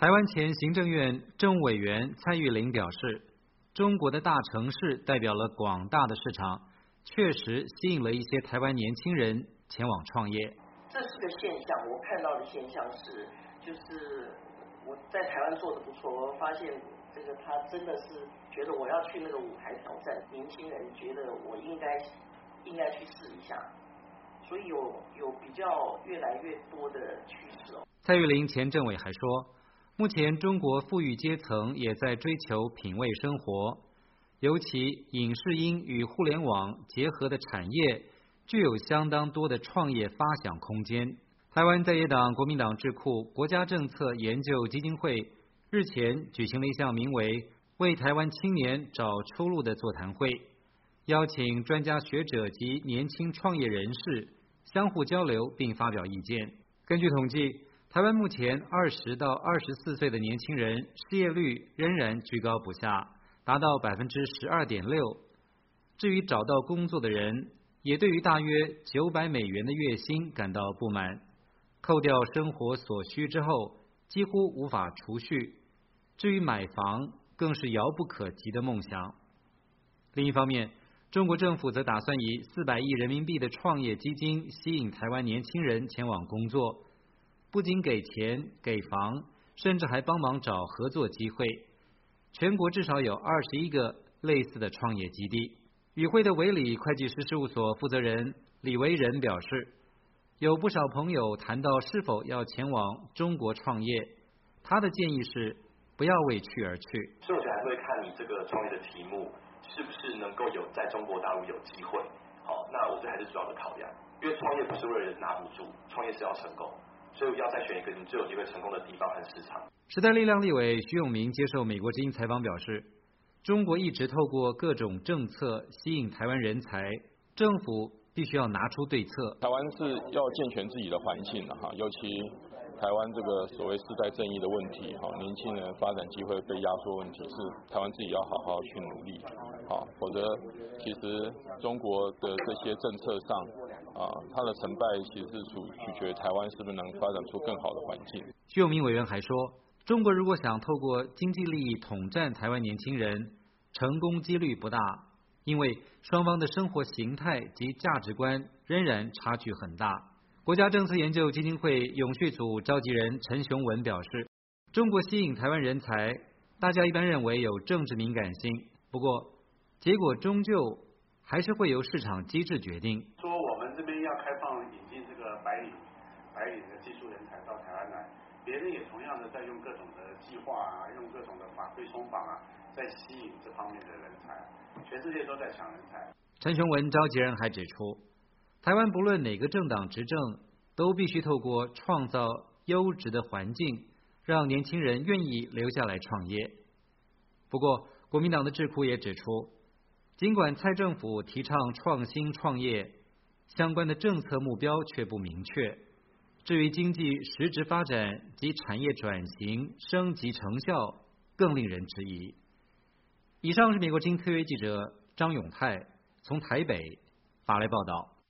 台湾前行政院政务委员蔡玉玲表示，中国的大城市代表了广大的市场，确实吸引了一些台湾年轻人前往创业。 这是个现象，我看到的现象是，就是我在台湾做的不错，我发现这个他真的是觉得我要去那个舞台挑战，年轻人觉得我应该去试一下，所以有比较越来越多的趋势哦。 蔡玉玲前政委还说，目前中国富裕阶层也在追求品味生活，尤其影视音与互联网结合的产业具有相当多的创业发想空间。台湾在野党国民党智库国家政策研究基金会日前举行了一项名为“为台湾青年找出路”的座谈会，邀请专家学者及年轻创业人士相互交流并发表意见。根据统计，台湾目前20到24岁的年轻人失业率仍然居高不下，达到12.6%。至于找到工作的人，也对于大约900美元的月薪感到不满，扣掉生活所需之后，几乎无法储蓄。至于买房，更是遥不可及的梦想。另一方面，中国政府则打算以400亿人民币的创业基金吸引台湾年轻人前往工作，不仅给钱给房，甚至还帮忙找合作机会。全国至少有21个类似的创业基地。与会的维理会计师事务所负责人李维仁表示，有不少朋友谈到是否要前往中国创业，他的建议是不要为去而去。 所以我觉得还会看你这个创业的题目是不是能够有在中国大陆有机会。好，那我这还是主要的考量，因为创业不是为了拿补助，创业是要成功，所以要再选一个你最有机会成功的地方和市场。 时代力量立委徐永明接受美国之音采访表示，中国一直透过各种政策吸引台湾人才，政府必须要拿出对策。 台湾是要健全自己的环境尤其台湾这个所谓世代正义的问题年轻人发展机会被压缩问题，是台湾自己要好好去努力否则其实中国的这些政策上它的成败其实是取决于台湾是不是能发展出更好的环境。 徐永明委员还说，中国如果想透过经济利益统战台湾年轻人，成功几率不大，因为双方的生活形态及价值观仍然差距很大。国家政策研究基金会永续组召集人陈雄文表示，中国吸引台湾人才，大家一般认为有政治敏感性，不过结果终究还是会由市场机制决定。 说我们这边要开放引进这个白领的技术人才到台湾来，别人也同样的在用各种的计划用各种的法规松绑在吸引这方面的人才，全世界都在抢人才。 陈雄文召集人还指出，台湾不论哪个政党执政，都必须透过创造优质的环境，让年轻人愿意留下来创业。不过，国民党的智库也指出，尽管蔡政府提倡创新创业，相关的政策目标却不明确。至于经济实质发展及产业转型升级成效，更令人质疑。以上是美国之音特约记者张永泰从台北发来报道。